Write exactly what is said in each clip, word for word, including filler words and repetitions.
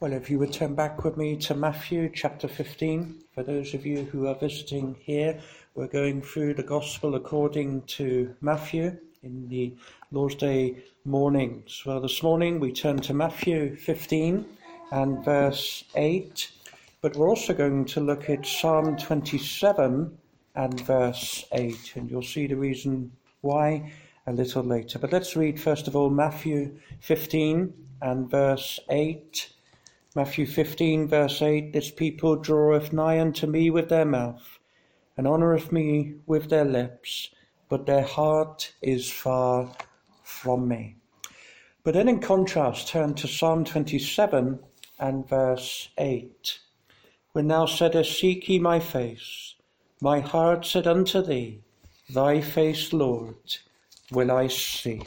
Well, if you would turn back with me to Matthew chapter fifteen. For those of you who are visiting here, we're going through the Gospel according to Matthew in the Lord's Day mornings. Well, this morning we turn to Matthew fifteen and verse eight, but we're also going to look at Psalm twenty-seven and verse eight, and you'll see the reason why a little later. But let's read first of all Matthew fifteen and verse eight. Matthew fifteen, verse eight, This people draweth nigh unto me with their mouth, and honoureth me with their lips, but their heart is far from me. But then in contrast, turn to Psalm twenty-seven and verse eight. When thou saidest, Seek ye my face, my heart said unto thee, Thy face, Lord, will I seek.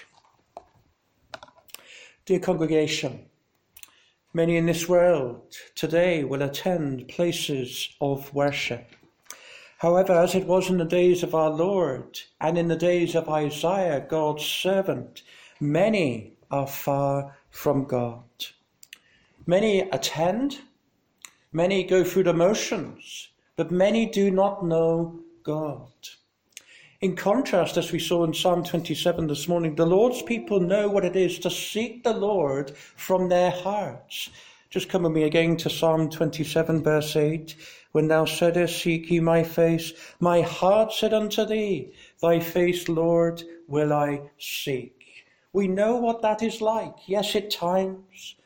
Dear congregation, many in this world today will attend places of worship. However, as it was in the days of our Lord and in the days of Isaiah, God's servant, many are far from God. Many attend, many go through the motions, but many do not know God. In contrast, as we saw in Psalm twenty-seven this morning, the Lord's people know what it is to seek the Lord from their hearts. Just come with me again to Psalm twenty-seven, verse eight. When thou saidest, Seek ye my face, my heart said unto thee, Thy face, Lord, will I seek. We know what that is like. Yes, at times.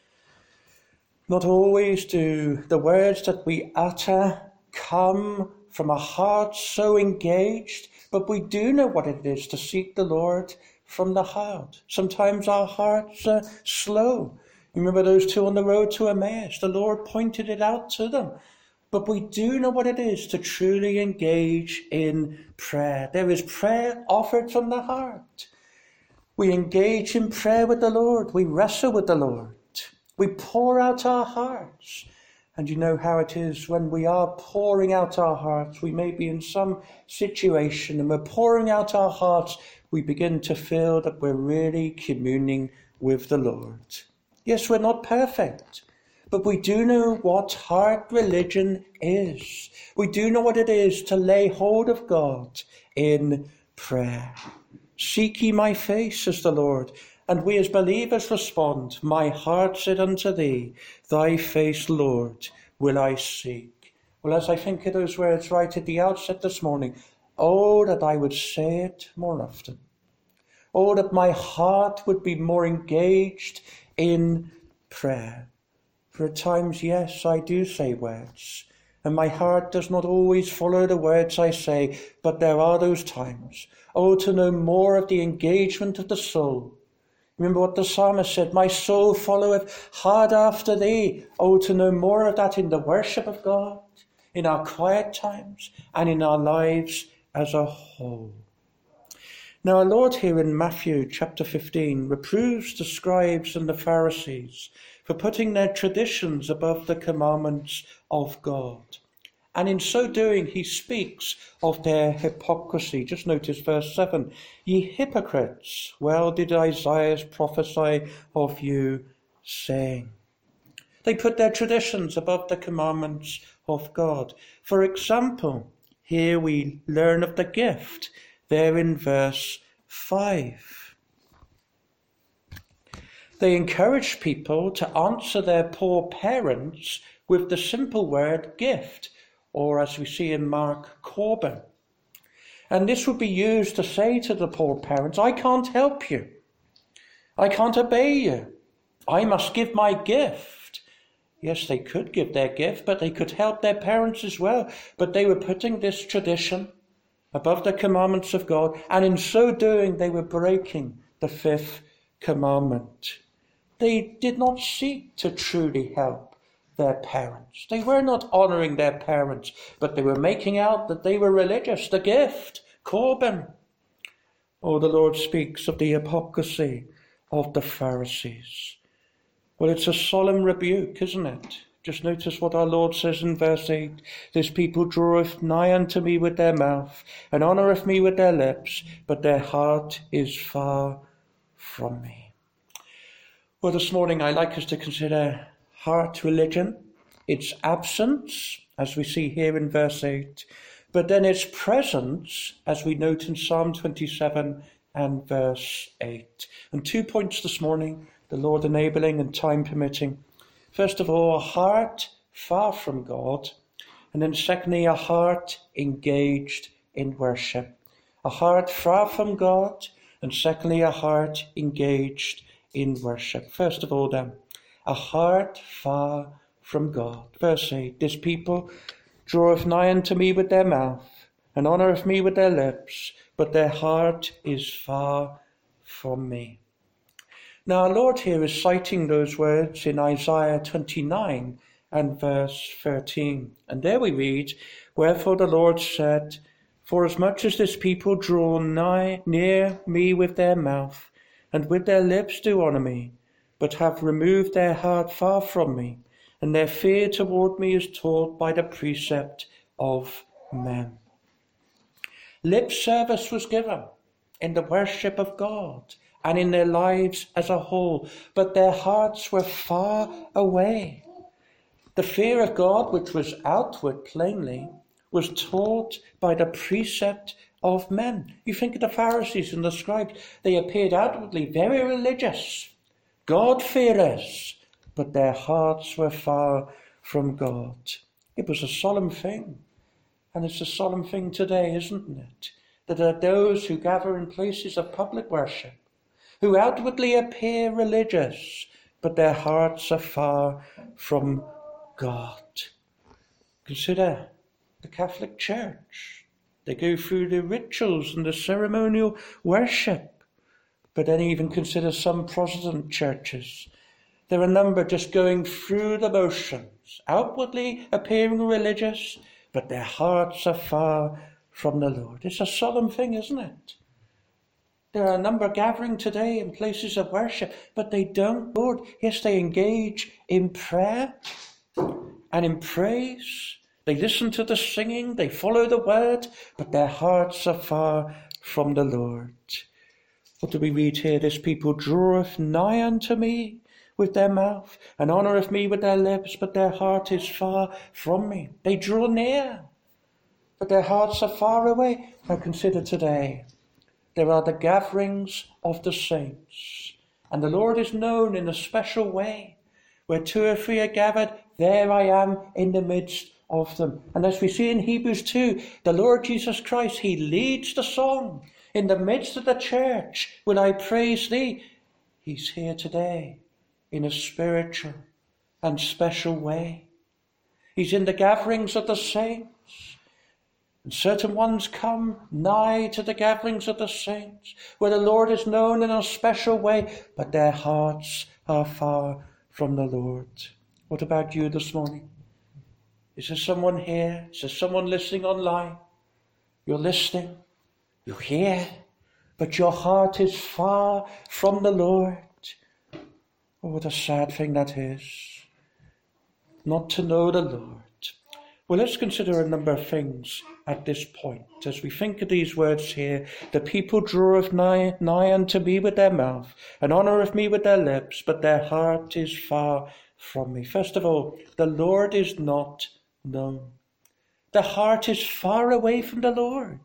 Not always do the words that we utter come from a heart so engaged, but we do know what it is to seek the Lord from the heart. Sometimes our hearts are slow. You remember those two on the road to Emmaus? The Lord pointed it out to them. But we do know what it is to truly engage in prayer. There is prayer offered from the heart. We engage in prayer with the Lord. We wrestle with the Lord. We pour out our hearts. And you know how it is when we are pouring out our hearts. We may be in some situation and we're pouring out our hearts. We begin to feel that we're really communing with the Lord. Yes, we're not perfect, but we do know what heart religion is. We do know what it is to lay hold of God in prayer. Seek ye my face, says the Lord. And we as believers respond, My heart said unto thee, Thy face, Lord, will I seek. Well, as I think of those words right at the outset this morning, oh, that I would say it more often. Oh, that my heart would be more engaged in prayer. For at times, yes, I do say words, and my heart does not always follow the words I say, but there are those times. Oh, to know more of the engagement of the soul. Remember what the psalmist said, My soul followeth hard after thee. Oh, to know more of that in the worship of God, in our quiet times, and in our lives as a whole. Now our Lord here in Matthew chapter fifteen reproves the scribes and the Pharisees for putting their traditions above the commandments of God. And in so doing, he speaks of their hypocrisy. Just notice verse seven. Ye hypocrites, well did Isaiah prophesy of you, saying. They put their traditions above the commandments of God. For example, here we learn of the gift, there in verse five. They encourage people to answer their poor parents with the simple word gift, or as we see in Mark, Corban. And this would be used to say to the poor parents, I can't help you. I can't obey you. I must give my gift. Yes, they could give their gift, but they could help their parents as well. But they were putting this tradition above the commandments of God, and in so doing, they were breaking the fifth commandment. They did not seek to truly help their parents. They were not honouring their parents, but they were making out that they were religious. The gift, Corban. Oh, the Lord speaks of the hypocrisy of the Pharisees. Well, it's a solemn rebuke, isn't it? Just notice what our Lord says in verse eight. This people draweth nigh unto me with their mouth, and honoureth me with their lips, but their heart is far from me. Well, this morning I'd like us to consider heart religion, its absence, as we see here in verse eight, but then its presence, as we note in Psalm twenty-seven and verse eight. And two points this morning, the Lord enabling and time permitting. First of all, a heart far from God, and then secondly, a heart engaged in worship. A heart far from God, and secondly, a heart engaged in worship. First of all then, a heart far from God. Verse eight, this people draweth nigh unto me with their mouth, and honoureth me with their lips, but their heart is far from me. Now our Lord here is citing those words in Isaiah twenty-nine and verse thirteen. And there we read, wherefore the Lord said, for as much as this people draw nigh near me with their mouth, and with their lips do honour me, but have removed their heart far from me, and their fear toward me is taught by the precept of men. Lip service was given in the worship of God and in their lives as a whole, but their hearts were far away. The fear of God, which was outward plainly, was taught by the precept of men. You think of the Pharisees and the scribes, they appeared outwardly very religious, God-fearers, but their hearts were far from God. It was a solemn thing, and it's a solemn thing today, isn't it? That there are those who gather in places of public worship, who outwardly appear religious, but their hearts are far from God. Consider the Catholic Church. They go through the rituals and the ceremonial worship, but then even consider some Protestant churches. There are a number just going through the motions, outwardly appearing religious, but their hearts are far from the Lord. It's a solemn thing, isn't it? There are a number gathering today in places of worship, but they don't, Lord. Yes, they engage in prayer and in praise. They listen to the singing, they follow the word, but their hearts are far from the Lord. What do we read here? This people draweth nigh unto me with their mouth, and honoureth me with their lips, but their heart is far from me. They draw near, but their hearts are far away. Now consider today, there are the gatherings of the saints, and the Lord is known in a special way. Where two or three are gathered, there I am in the midst of them. And as we see in Hebrews two, the Lord Jesus Christ, he leads the song. In the midst of the church, will I praise thee? He's here today in a spiritual and special way. He's in the gatherings of the saints. And certain ones come nigh to the gatherings of the saints, where the Lord is known in a special way, but their hearts are far from the Lord. What about you this morning? Is there someone here? Is there someone listening online? You're listening, you're here, but your heart is far from the Lord. Oh, what a sad thing that is, not to know the Lord. Well, let's consider a number of things at this point. As we think of these words here, the people draweth nigh, nigh unto me with their mouth, and honoureth me with their lips, but their heart is far from me. First of all, the Lord is not known. The heart is far away from the Lord.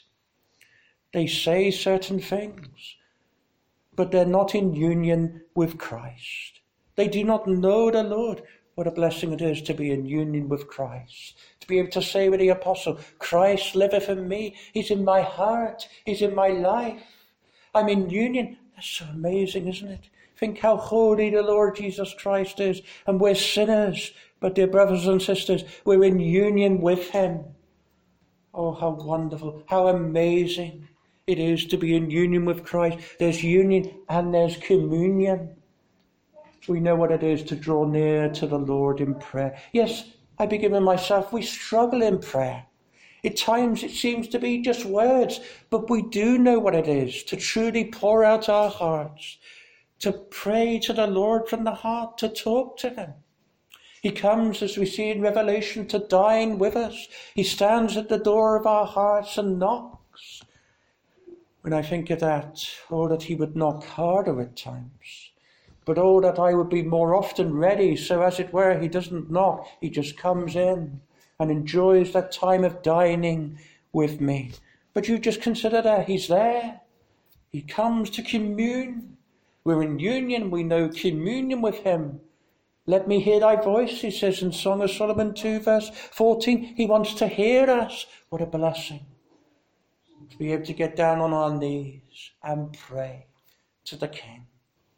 They say certain things, but they're not in union with Christ. They do not know the Lord. What a blessing it is to be in union with Christ. To be able to say with the apostle, Christ liveth in me. He's in my heart. He's in my life. I'm in union. That's so amazing, isn't it? Think how holy the Lord Jesus Christ is. And we're sinners. But dear brothers and sisters, we're in union with him. Oh, how wonderful, how amazing it is to be in union with Christ. There's union and there's communion. We know what it is to draw near to the Lord in prayer. Yes, I begin with myself. We struggle in prayer. At times it seems to be just words, but we do know what it is to truly pour out our hearts, to pray to the Lord from the heart, to talk to him. He comes, as we see in Revelation, to dine with us. He stands at the door of our hearts and knocks. When I think of that, oh, that he would knock harder at times. But oh, that I would be more often ready, so as it were, he doesn't knock, he just comes in and enjoys that time of dining with me. But you just consider that he's there. He comes to commune. We're in union, we know communion with him. Let me hear thy voice, he says in Song of Solomon two, verse fourteen. He wants to hear us. What a blessing. To be able to get down on our knees and pray to the King.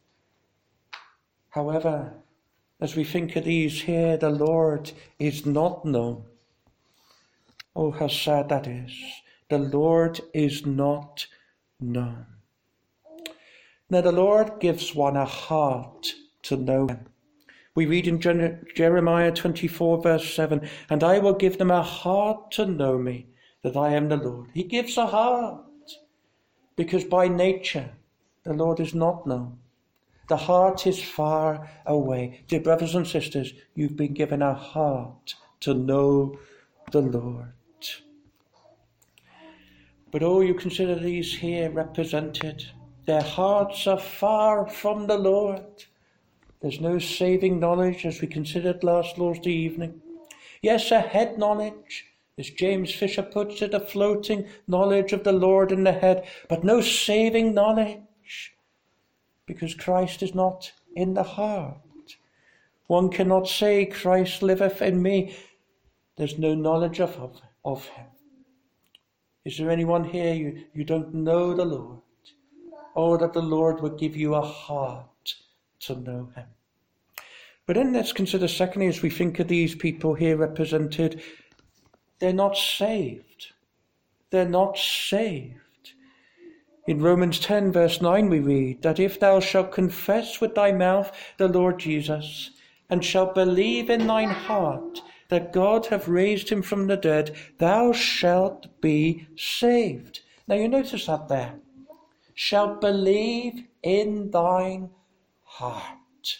However, as we think of these here, the Lord is not known. Oh, how sad that is. The Lord is not known. Now, the Lord gives one a heart to know him. We read in Jeremiah twenty-four, verse seven, and I will give them a heart to know me, that I am the Lord. He gives a heart, because by nature, the Lord is not known. The heart is far away. Dear brothers and sisters, you've been given a heart to know the Lord. But oh, you consider these here represented. Their hearts are far from the Lord. There's no saving knowledge, as we considered last Lord's evening. Yes, a head knowledge, as James Fisher puts it, a floating knowledge of the Lord in the head, but no saving knowledge, because Christ is not in the heart. One cannot say, Christ liveth in me. There's no knowledge of, of, of him. Is there anyone here, you, you don't know the Lord? Oh, that the Lord would give you a heart to know him. But then let's consider secondly, as we think of these people here represented, they're not saved. They're not saved. In Romans ten, verse nine, we read that if thou shalt confess with thy mouth the Lord Jesus, and shalt believe in thine heart that God hath raised him from the dead, thou shalt be saved. Now you notice that there. Shalt believe in thine heart.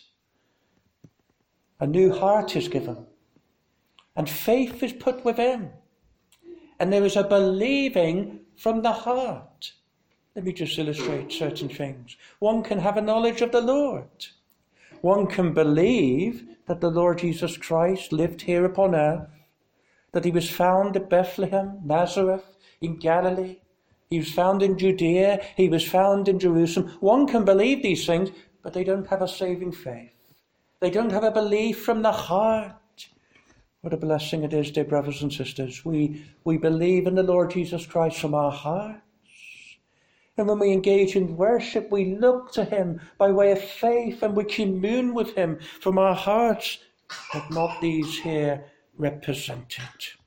A new heart is given, and faith is put within, and there is a believing from the heart. Let me just illustrate certain things. One can have a knowledge of the Lord. One can believe that the Lord Jesus Christ lived here upon earth, that he was found at Bethlehem, Nazareth, in Galilee. He was found in Judea. He was found in Jerusalem. One can believe these things, but they don't have a saving faith. They don't have a belief from the heart. What a blessing it is, dear brothers and sisters. We, we believe in the Lord Jesus Christ from our hearts. And when we engage in worship, we look to him by way of faith, and we commune with him from our hearts, but not these here represented.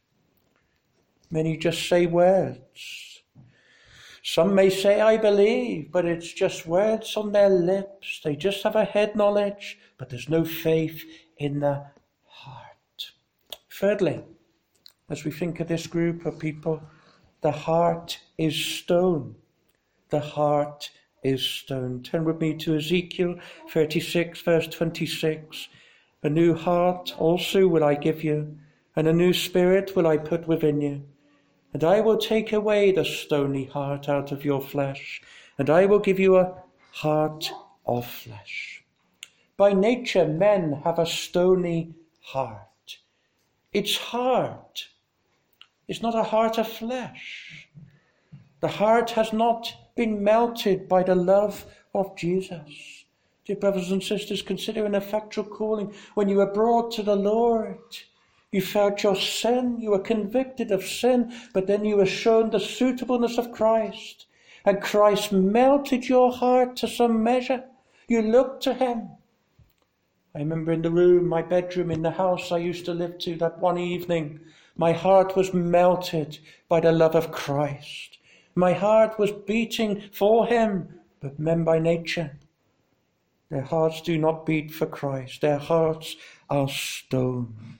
Many just say words. Some may say, I believe, but it's just words on their lips. They just have a head knowledge, but there's no faith in the heart. Thirdly, as we think of this group of people, the heart is stone. The heart is stone. Turn with me to Ezekiel thirty-six, verse twenty-six. A new heart also will I give you, and a new spirit will I put within you. And I will take away the stony heart out of your flesh, and I will give you a heart of flesh. By nature, men have a stony heart. It's hard. It's not a heart of flesh. The heart has not been melted by the love of Jesus. Dear brothers and sisters, consider an effectual calling. When you were brought to the Lord, you felt your sin, you were convicted of sin, but then you were shown the suitableness of Christ. And Christ melted your heart to some measure. You looked to him. I remember in the room, my bedroom in the house I used to live to, that one evening, my heart was melted by the love of Christ. My heart was beating for him, but men by nature, their hearts do not beat for Christ. Their hearts are stone.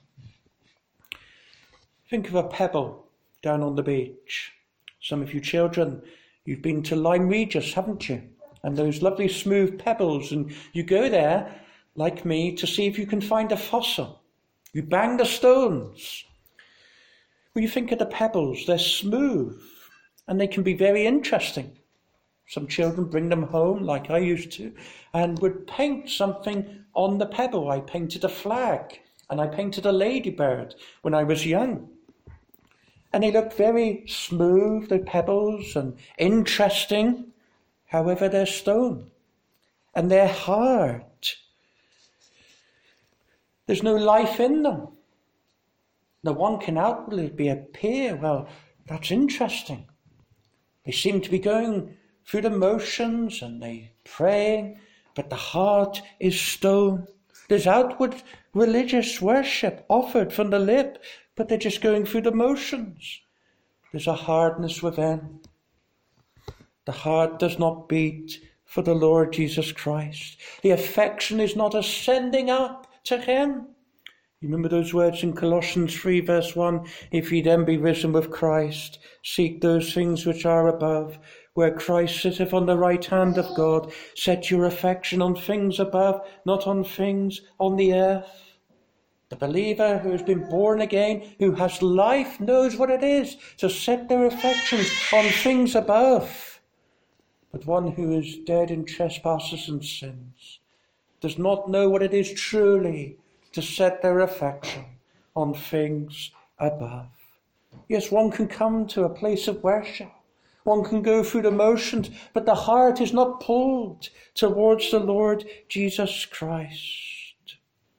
Think of a pebble down on the beach. Some of you children, you've been to Lyme Regis, haven't you? And those lovely smooth pebbles, and you go there, like me, to see if you can find a fossil. You bang the stones. Well, you think of the pebbles, they're smooth, and they can be very interesting. Some children bring them home, like I used to, and would paint something on the pebble. I painted a flag, and I painted a ladybird when I was young. And they look very smooth, the pebbles, and interesting. However, they're stone, and they're hard. There's no life in them. No one can outwardly appear, well, that's interesting. They seem to be going through the motions and they praying, but the heart is stone. There's outward religious worship offered from the lip, but they're just going through the motions. There's a hardness within. The heart does not beat for the Lord Jesus Christ. The affection is not ascending up to him. You remember those words in Colossians three verse one? If ye then be risen with Christ, seek those things which are above, where Christ sitteth on the right hand of God. Set your affection on things above, not on things on the earth. The believer who has been born again, who has life, knows what it is to set their affections on things above. But one who is dead in trespasses and sins does not know what it is truly to set their affection on things above. Yes, one can come to a place of worship. One can go through the motions, but the heart is not pulled towards the Lord Jesus Christ.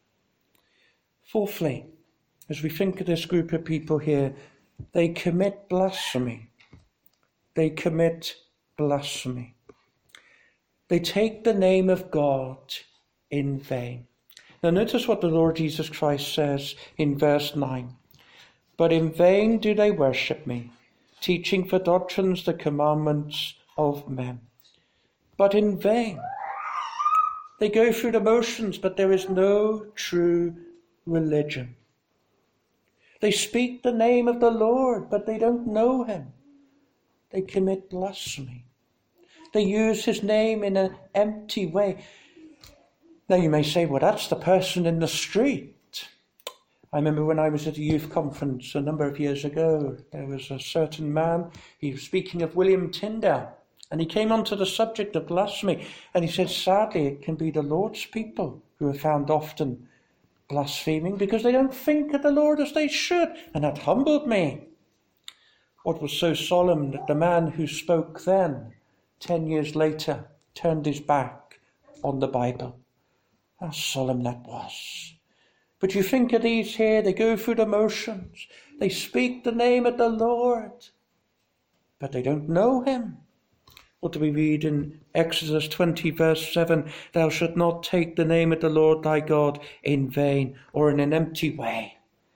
Fourthly, as we think of this group of people here, they commit blasphemy. They commit blasphemy. They take the name of God in vain. Now notice what the Lord Jesus Christ says in verse nine. But in vain do they worship me, teaching for doctrines the commandments of men. But in vain. They go through the motions, but there is no true religion. They speak the name of the Lord, but they don't know him. They commit blasphemy. They use his name in an empty way. Now you may say, well, that's the person in the street. I remember when I was at a youth conference a number of years ago, there was a certain man, he was speaking of William Tyndale, and he came on to the subject of blasphemy, and he said, sadly, it can be the Lord's people who are found often blaspheming because they don't think of the Lord as they should, and that humbled me. What was so solemn that the man who spoke then, ten years later, turned his back on the Bible. How solemn that was. But you think of these here, they go through the motions, they speak the name of the Lord, but they don't know him. What do we read in Exodus twenty verse seven? Thou shalt not take the name of the Lord thy God in vain or in an empty way.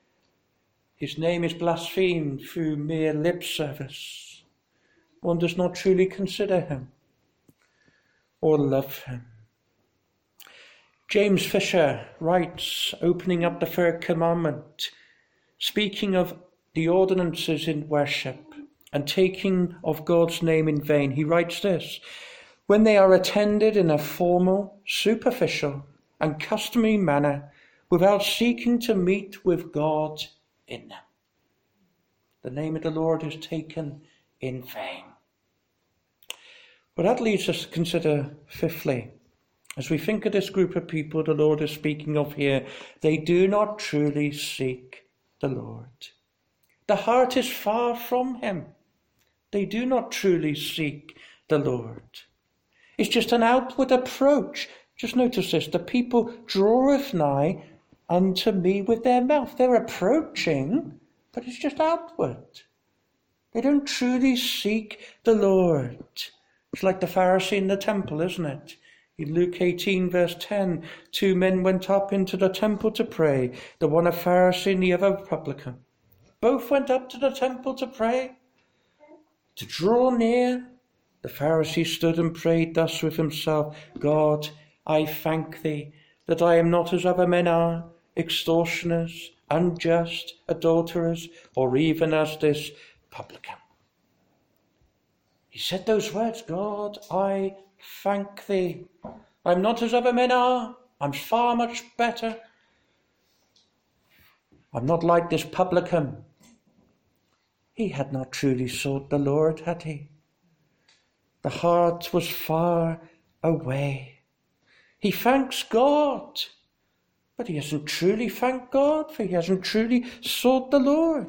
His name is blasphemed through mere lip service. One does not truly consider him or love him. James Fisher writes, opening up the third commandment, speaking of the ordinances in worship and taking of God's name in vain, he writes this: when they are attended in a formal, superficial and customary manner without seeking to meet with God in them. The name of the Lord is taken in vain. Well, that leads us to consider fifthly, as we think of this group of people the Lord is speaking of here, they do not truly seek the Lord. The heart is far from him. They do not truly seek the Lord. It's just an outward approach. Just notice this, the people draweth nigh unto me with their mouth. They're approaching, but it's just outward. They don't truly seek the Lord. It's like the Pharisee in the temple, isn't it? In Luke eighteen verse ten, two men went up into the temple to pray, the one a Pharisee and the other a publican. Both went up to the temple to pray, to draw near. The Pharisee stood and prayed thus with himself, God, I thank thee that I am not as other men are, extortioners, unjust, adulterers, or even as this publican. He said those words, God, I thank thee. I'm not as other men are. I'm far much better. I'm not like this publican. He had not truly sought the Lord, had he? The heart was far away. He thanks God, but he hasn't truly thanked God, for he hasn't truly sought the Lord.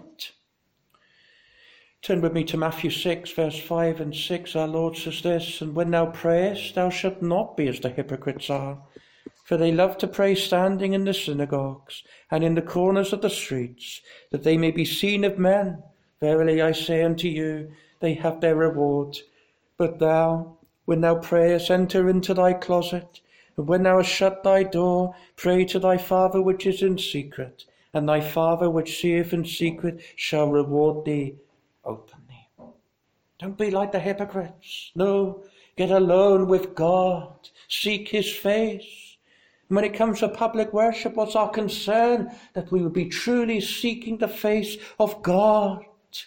Turn with me to Matthew six, verse five and six. Our Lord says this, "And when thou prayest, thou shalt not be as the hypocrites are, for they love to pray standing in the synagogues and in the corners of the streets, that they may be seen of men. Verily I say unto you, they have their reward. But thou, when thou prayest, enter into thy closet, and when thou hast shut thy door, pray to thy Father which is in secret, and thy Father which seeth in secret shall reward thee openly." Don't be like the hypocrites. No, get alone with God. Seek his face. And when it comes to public worship, what's our concern? That we would be truly seeking the face of God.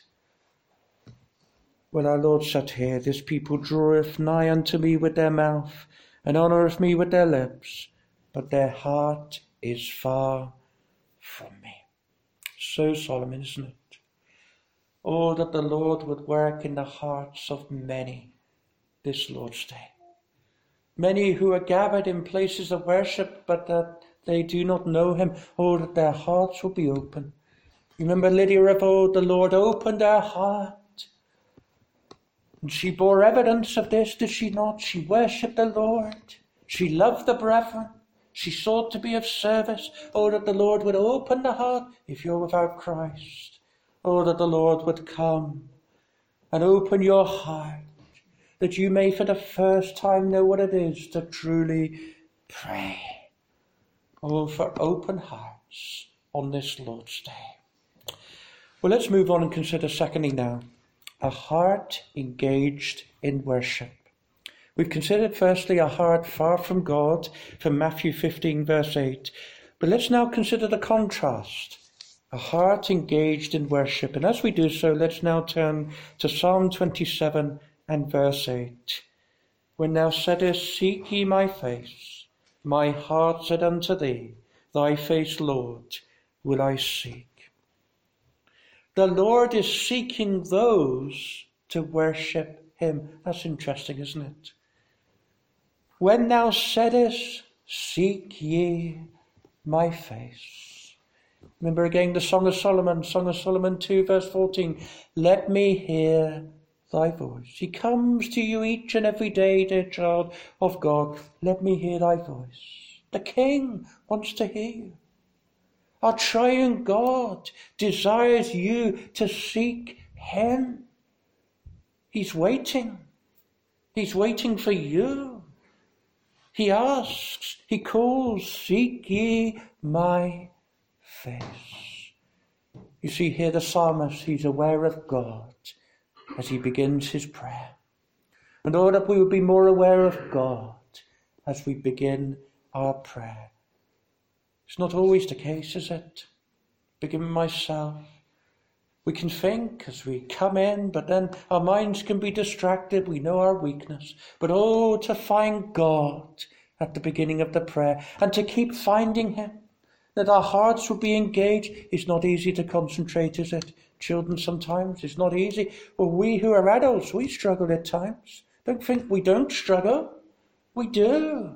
Well, our Lord said here, "This people draweth nigh unto me with their mouth, and honoureth me with their lips, but their heart is far from me." So solemn, isn't it? Oh, that the Lord would work in the hearts of many this Lord's Day. Many who are gathered in places of worship, but that they do not know him. Oh, that their hearts will be open. Remember Lydia of old, the Lord opened her heart. And she bore evidence of this, did she not? She worshipped the Lord. She loved the brethren. She sought to be of service. Oh, that the Lord would open the heart if you're without Christ. Oh, that the Lord would come and open your heart, that you may for the first time know what it is to truly pray. Oh, for open hearts on this Lord's Day. Well, let's move on and consider secondly now, a heart engaged in worship. We've considered firstly a heart far from God from Matthew fifteen verse eight. But let's now consider the contrast, a heart engaged in worship. And as we do so, let's now turn to Psalm twenty-seven and verse eight. "When thou saidest, Seek ye my face, my heart said unto thee, Thy face, Lord, will I seek." The Lord is seeking those to worship him. That's interesting, isn't it? "When thou saidest, Seek ye my face." Remember again the Song of Solomon, Song of Solomon two, verse fourteen. "Let me hear thy voice." He comes to you each and every day, dear child of God. Let me hear thy voice. The King wants to hear you. Our triune God desires you to seek him. He's waiting. He's waiting for you. He asks, he calls, "Seek ye my face." You see here the psalmist, he's aware of God as he begins his prayer. And oh, that we would be more aware of God as we begin our prayer. It's not always the case, is it? Begin myself. We can think as we come in, but then our minds can be distracted. We know our weakness. But oh, to find God at the beginning of the prayer and to keep finding him, that our hearts will be engaged. It's not easy to concentrate, is it? Children, sometimes it's not easy. Well, we who are adults, we struggle at times. Don't think we don't struggle. We do.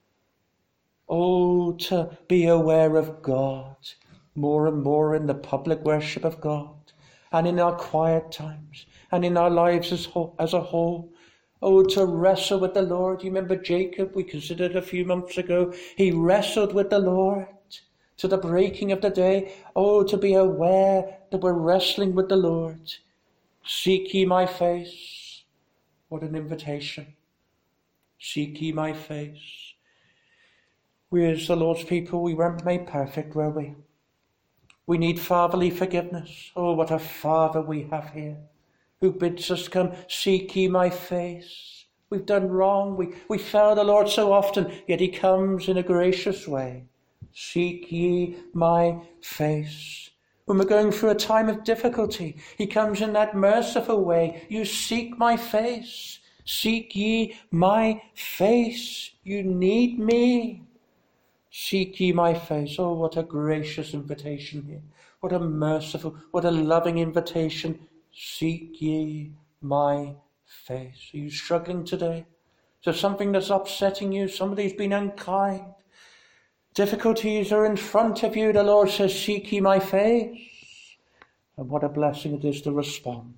Oh, to be aware of God more and more in the public worship of God and in our quiet times and in our lives as, whole, as a whole. Oh, to wrestle with the Lord. You remember Jacob, we considered a few months ago. He wrestled with the Lord to the breaking of the day. Oh, to be aware that we're wrestling with the Lord. "Seek ye my face." What an invitation. Seek ye my face. We as the Lord's people, we weren't made perfect, were we? We need fatherly forgiveness. Oh, what a Father we have here, who bids us come, "Seek ye my face." We've done wrong. We, we fail the Lord so often, yet he comes in a gracious way. "Seek ye my face." When we're going through a time of difficulty, he comes in that merciful way. "You seek my face. Seek ye my face. You need me. Seek ye my face." Oh, what a gracious invitation here. What a merciful, what a loving invitation. Seek ye my face. Are you struggling today? Is there something that's upsetting you? Somebody's been unkind. Difficulties are in front of you. The Lord says, seek ye my face. And what a blessing it is to respond.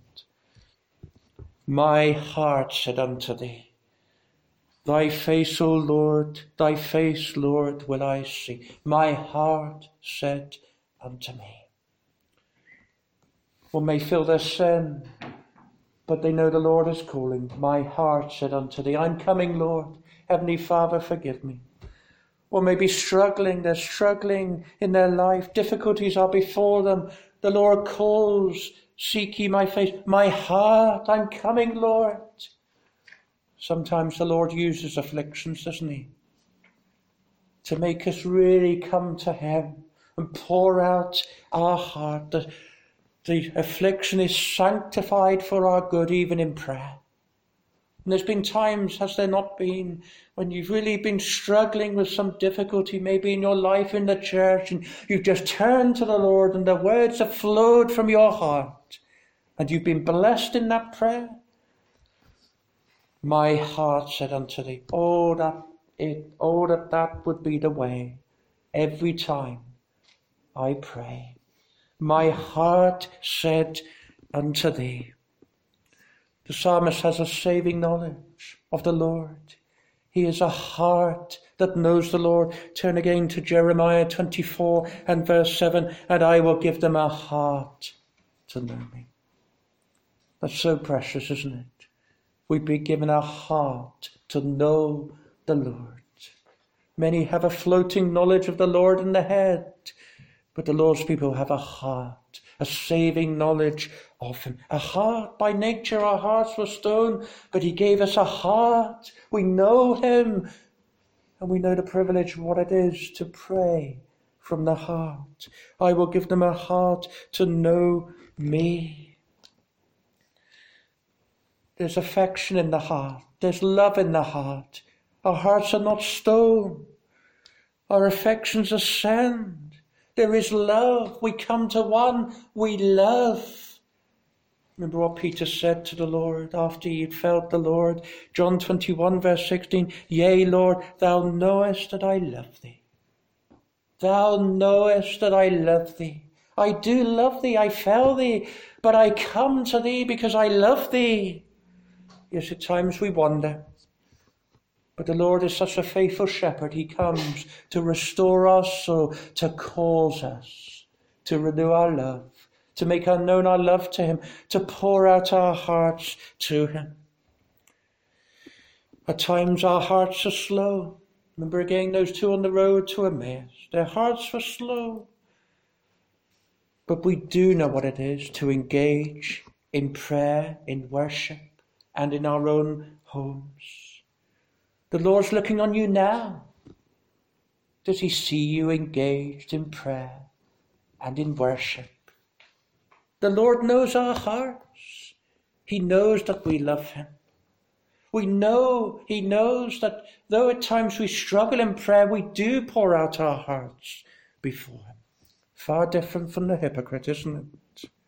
My heart said unto thee, thy face, O Lord, thy face, Lord, will I see. My heart said unto me. One may feel their sin, but they know the Lord is calling. My heart said unto thee, I'm coming, Lord. Heavenly Father, forgive me. Or maybe struggling, they're struggling in their life. Difficulties are before them. The Lord calls, seek ye my face. My heart, I'm coming, Lord. Sometimes the Lord uses afflictions, doesn't he? To make us really come to him and pour out our heart. The, the affliction is sanctified for our good, even in prayer. And there's been times, has there not been, when you've really been struggling with some difficulty, maybe in your life in the church, and you've just turned to the Lord and the words have flowed from your heart, and you've been blessed in that prayer? My heart said unto thee, oh, that it, oh, that that would be the way every time I pray. My heart said unto thee. The psalmist has a saving knowledge of the Lord. He is a heart that knows the Lord. Turn again to Jeremiah twenty-four and verse seven, and I will give them a heart to know me. That's so precious, isn't it? We've been given a heart to know the Lord. Many have a floating knowledge of the Lord in the head, but the Lord's people have a heart, a saving knowledge of him. A heart, by nature our hearts were stone, but he gave us a heart. We know him, and we know the privilege of what it is to pray from the heart. I will give them a heart to know me. There's affection in the heart. There's love in the heart. Our hearts are not stone. Our affections are sand. There is love. We come to one. We love. Remember what Peter said to the Lord after he had felt the Lord. John twenty-one verse sixteen. Yea, Lord, thou knowest that I love thee. Thou knowest that I love thee. I do love thee. I fell thee. But I come to thee because I love thee. Yes, at times we wander. But the Lord is such a faithful shepherd. He comes to restore our soul, to cause us, to renew our love, to make unknown our love to him, to pour out our hearts to him. At times our hearts are slow. Remember again those two on the road to Emmaus. Their hearts were slow. But we do know what it is to engage in prayer, in worship, and in our own homes. The Lord's looking on you now. Does he see you engaged in prayer and in worship? The Lord knows our hearts. He knows that we love him. We know, he knows that though at times we struggle in prayer, we do pour out our hearts before him. Far different from the hypocrite, isn't it?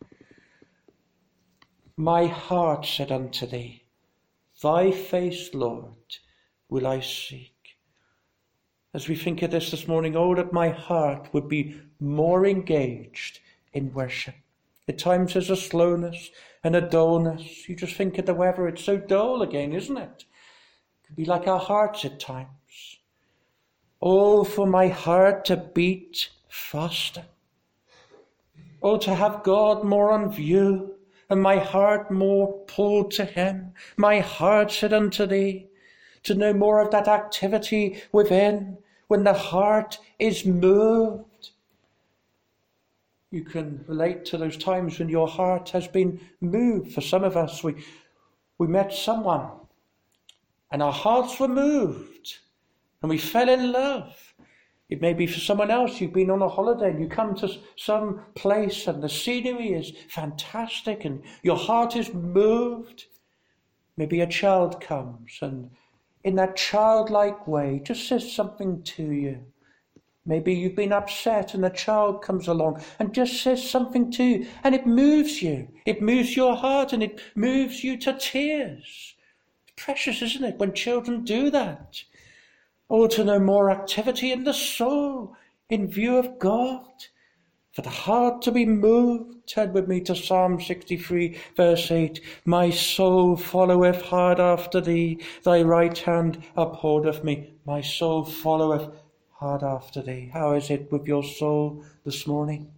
My heart said unto thee, thy face, Lord, will I seek. As we think of this this morning, oh, that my heart would be more engaged in worship. At times there's a slowness and a dullness. You just think of the weather, it's so dull again, isn't it? It could be like our hearts at times. Oh, for my heart to beat faster. Oh, to have God more on view, and my heart more pulled to him. My heart said unto thee, to know more of that activity within, when the heart is moved. You can relate to those times when your heart has been moved. For some of us, we, we met someone, and our hearts were moved, and we fell in love. It may be for someone else, you've been on a holiday and you come to some place and the scenery is fantastic and your heart is moved. Maybe a child comes and in that childlike way just says something to you. Maybe you've been upset and a child comes along and just says something to you and it moves you. It moves your heart and it moves you to tears. It's precious, isn't it, when children do that? Oh, to know more activity in the soul in view of God. For the heart to be moved. Turn with me to Psalm sixty-three, verse eight. My soul followeth hard after thee. Thy right hand upholdeth me. My soul followeth hard after thee. How is it with your soul this morning?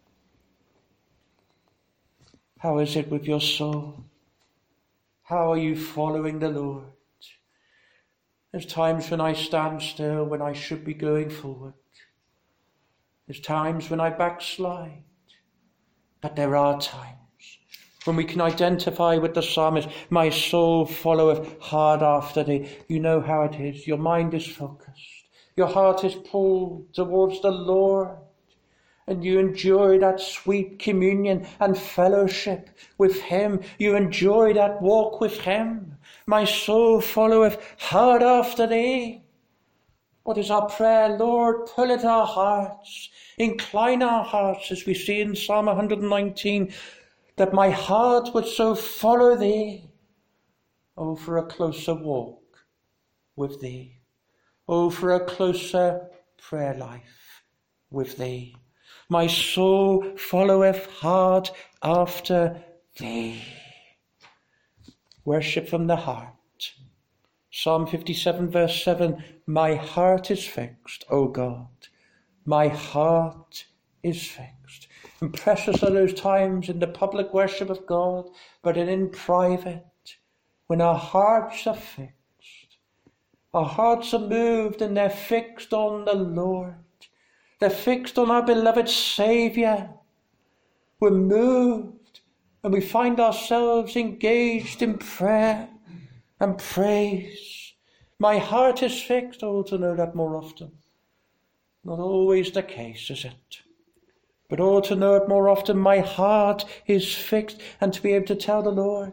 How is it with your soul? How are you following the Lord? There's times when I stand still when I should be going forward. There's times when I backslide. But there are times when we can identify with the psalmist. My soul followeth hard after thee. You know how it is. Your mind is focused. Your heart is pulled towards the Lord. And you enjoy that sweet communion and fellowship with him. You enjoy that walk with him. My soul followeth hard after thee. What is our prayer? Lord, pull at our hearts. Incline our hearts, as we see in Psalm one hundred nineteen, that my heart would so follow thee. Oh, for a closer walk with thee. Oh, for a closer prayer life with thee. My soul followeth hard after thee. Worship from the heart. Psalm fifty-seven, verse seven. My heart is fixed, O God. My heart is fixed. And precious are those times in the public worship of God, but in private, when our hearts are fixed. Our hearts are moved and they're fixed on the Lord. They're fixed on our beloved Saviour. We're moved and we find ourselves engaged in prayer and praise. My heart is fixed. Oh, to know that more often. Not always the case, is it? But oh, to know it more often. My heart is fixed, and to be able to tell the Lord.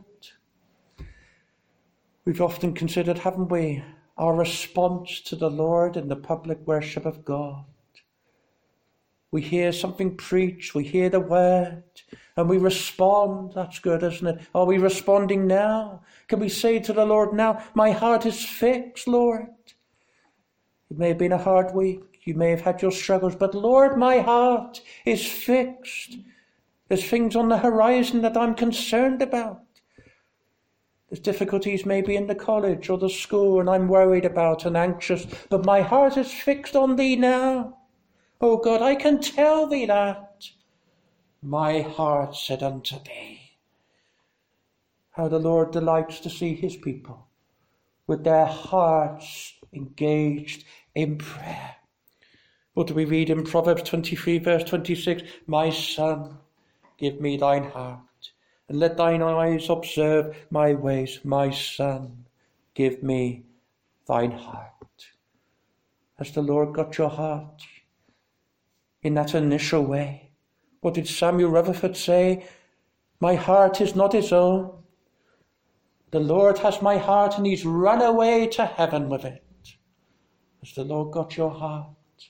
We've often considered, haven't we, our response to the Lord in the public worship of God. We hear something preached, we hear the word, and we respond. That's good, isn't it? Are we responding now? Can we say to the Lord now, my heart is fixed, Lord? It may have been a hard week. You may have had your struggles, but Lord, my heart is fixed. There's things on the horizon that I'm concerned about. There's difficulties maybe in the college or the school, and I'm worried about and anxious, but my heart is fixed on thee now. Oh God, I can tell thee that. My heart said unto thee. How the Lord delights to see his people with their hearts engaged in prayer. What do we read in Proverbs twenty-three, verse twenty-six? My son, give me thine heart, and let thine eyes observe my ways. My son, give me thine heart. Has the Lord got your heart in that initial way? What did Samuel Rutherford say? My heart is not his own. The Lord has my heart, and he's run away to heaven with it. Has the Lord got your heart?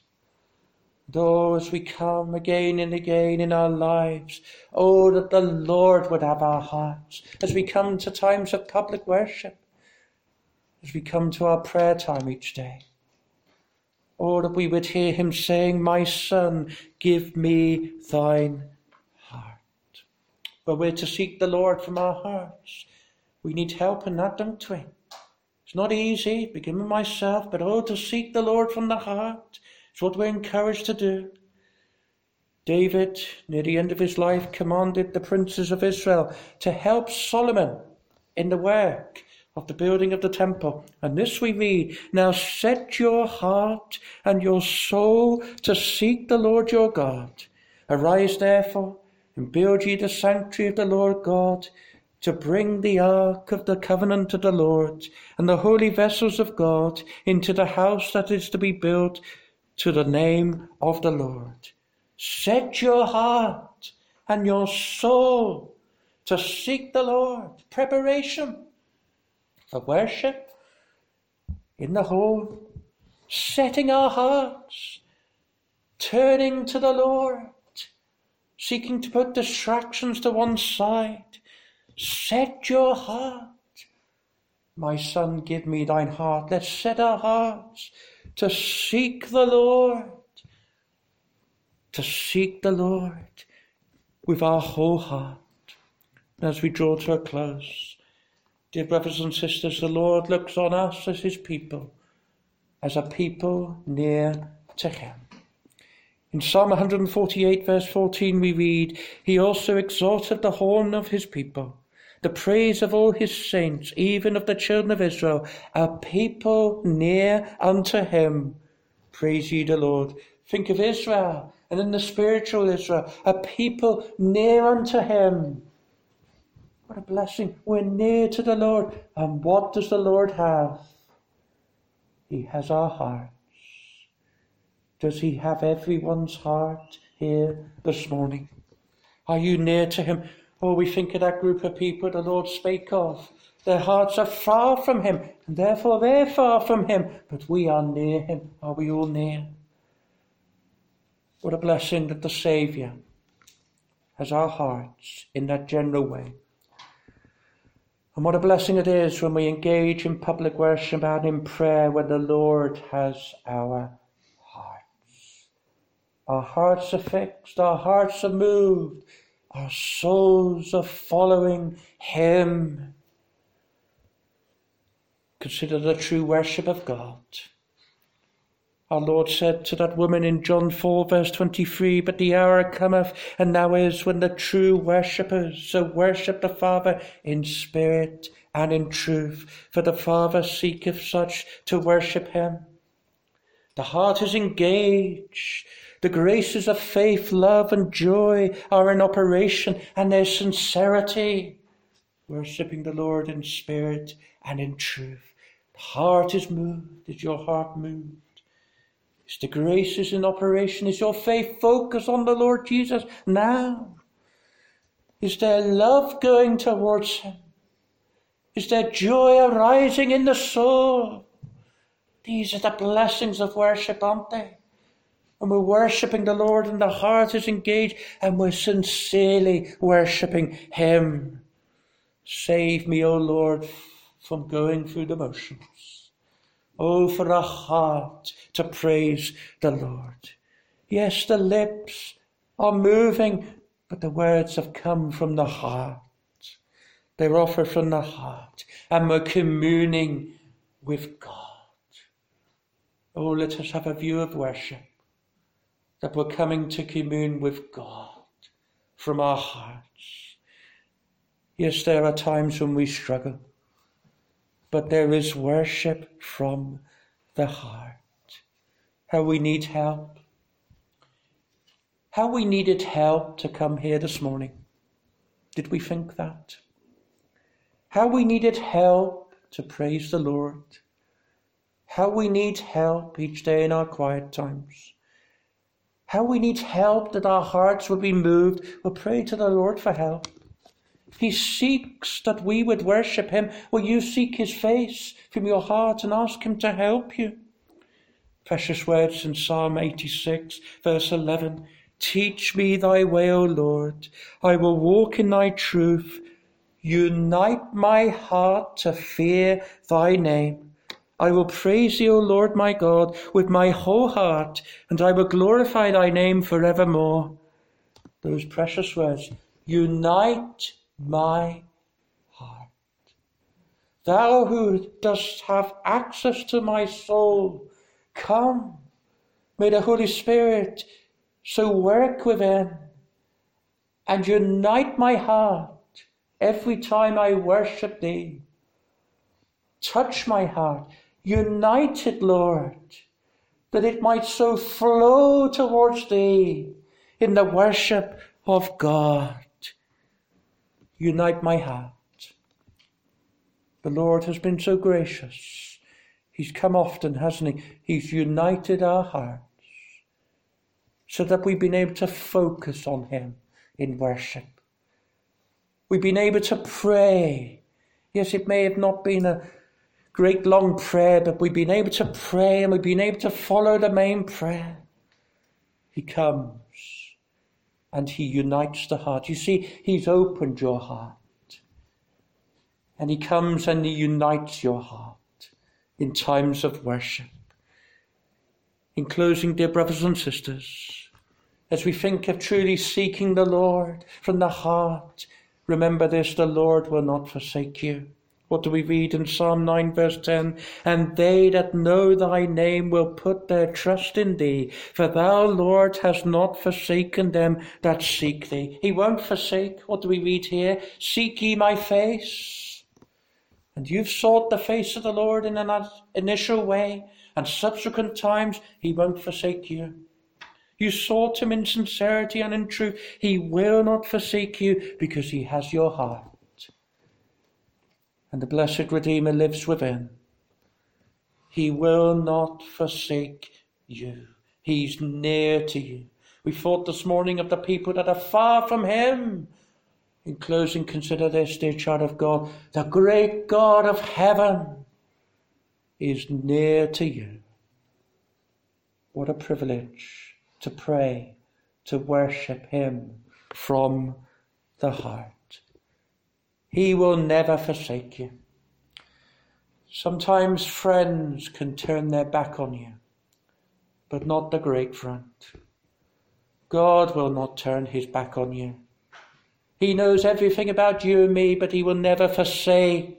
Oh, as we come again and again in our lives, oh, that the Lord would have our hearts. As we come to times of public worship, as we come to our prayer time each day, oh, that we would hear him saying, my son, give me thine heart. But we're to seek the Lord from our hearts. We need help in that, don't we? It's not easy, begin with myself, but oh, to seek the Lord from the heart. It's what we're encouraged to do. David, near the end of his life, commanded the princes of Israel to help Solomon in the work of the building of the temple. And this we read, now set your heart and your soul to seek the Lord your God. Arise therefore and build ye the sanctuary of the Lord God, to bring the ark of the covenant of the Lord and the holy vessels of God into the house that is to be built to the name of the Lord. Set your heart and your soul to seek the Lord. Preparation for worship in the hall. Setting our hearts turning to the Lord, seeking to put distractions to one side. Set your heart. My son, give me thine heart. Let's set our hearts to seek the Lord, to seek the Lord with our whole heart. As we draw to a close, dear brothers and sisters, the Lord looks on us as his people, as a people near to him. In Psalm one forty-eight verse fourteen we read, he also exalted the horn of his people, the praise of all his saints, even of the children of Israel, a people near unto him. Praise ye the Lord. Think of Israel, and in the spiritual Israel, a people near unto him. What a blessing. We're near to the Lord. And what does the Lord have? He has our hearts. Does he have everyone's heart here this morning? Are you near to him? Oh, we think of that group of people the Lord spake of. Their hearts are far from him, and therefore they're far from him. But we are near him. Are we all near? What a blessing that the Saviour has our hearts in that general way. And what a blessing it is when we engage in public worship and in prayer when the Lord has our hearts. Our hearts are fixed, our hearts are moved, our souls are following him. Consider the true worship of God. Our Lord said to that woman in John four verse twenty-three, but the hour cometh, and now is, when the true worshippers shall worship the Father in spirit and in truth, for the Father seeketh such to worship him. The heart is engaged. The graces of faith, love and joy are in operation, and there's sincerity, worshipping the Lord in spirit and in truth. The heart is moved. Is your heart moved? Is the graces in operation? Is your faith focused on the Lord Jesus now? Is there love going towards him? Is there joy arising in the soul? These are the blessings of worship, aren't they? And we're worshipping the Lord and the heart is engaged and we're sincerely worshipping him. Save me, O Lord, from going through the motions. Oh, for a heart to praise the Lord. Yes, the lips are moving, but the words have come from the heart. They're offered from the heart, and we're communing with God. Oh, let us have a view of worship, that we're coming to commune with God from our hearts. Yes, there are times when we struggle, but there is worship from the heart. How we need help. How we needed help to come here this morning. Did we think that? How we needed help to praise the Lord. How we need help each day in our quiet times. How we need help that our hearts will be moved. We'll pray to the Lord for help. He seeks that we would worship him. Will you seek his face from your heart and ask him to help you? Precious words in Psalm eighty-six, verse eleven. Teach me thy way, O Lord. I will walk in thy truth. Unite my heart to fear thy name. I will praise thee, O Lord my God, with my whole heart, and I will glorify thy name forevermore. Those precious words. Unite my heart. Thou who dost have access to my soul, come. May the Holy Spirit so work within and unite my heart every time I worship thee. Touch my heart. Unite it, Lord, that it might so flow towards thee in the worship of God. Unite my heart. The Lord has been so gracious. He's come often, hasn't he? He's united our hearts so that we've been able to focus on him in worship. We've been able to pray. Yes, it may have not been a great long prayer, but we've been able to pray and we've been able to follow the main prayer. He comes and he unites the heart. You see, he's opened your heart. And he comes and he unites your heart in times of worship. In closing, dear brothers and sisters, as we think of truly seeking the Lord from the heart, remember this: the Lord will not forsake you. What do we read in Psalm nine verse ten? And they that know thy name will put their trust in thee, for thou, Lord, hast not forsaken them that seek thee. He won't forsake. What do we read here? Seek ye my face. And you've sought the face of the Lord in an initial way, and subsequent times he won't forsake you. You sought him in sincerity and in truth. He will not forsake you because he has your heart. And the blessed Redeemer lives within. He will not forsake you. He's near to you. We thought this morning of the people that are far from him. In closing, consider this, dear child of God. The great God of heaven is near to you. What a privilege to pray, to worship him from the heart. He will never forsake you. Sometimes friends can turn their back on you, but not the great friend. God will not turn his back on you. He knows everything about you and me, but he will never forsake.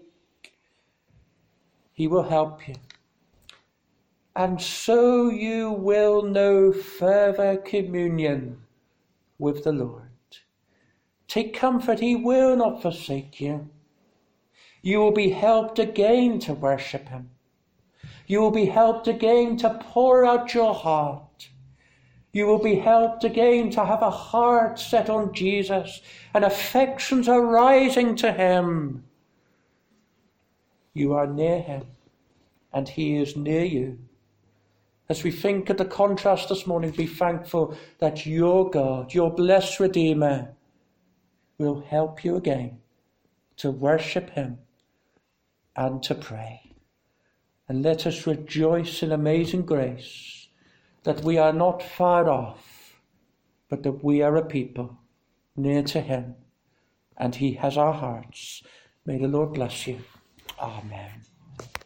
He will help you. And so you will know further communion with the Lord. Take comfort, he will not forsake you. You will be helped again to worship him. You will be helped again to pour out your heart. You will be helped again to have a heart set on Jesus and affections arising to him. You are near him and he is near you. As we think of the contrast this morning, be thankful that your God, your blessed Redeemer, will help you again to worship him and to pray. And let us rejoice in amazing grace that we are not far off, but that we are a people near to him, and he has our hearts. May the Lord bless you. Amen.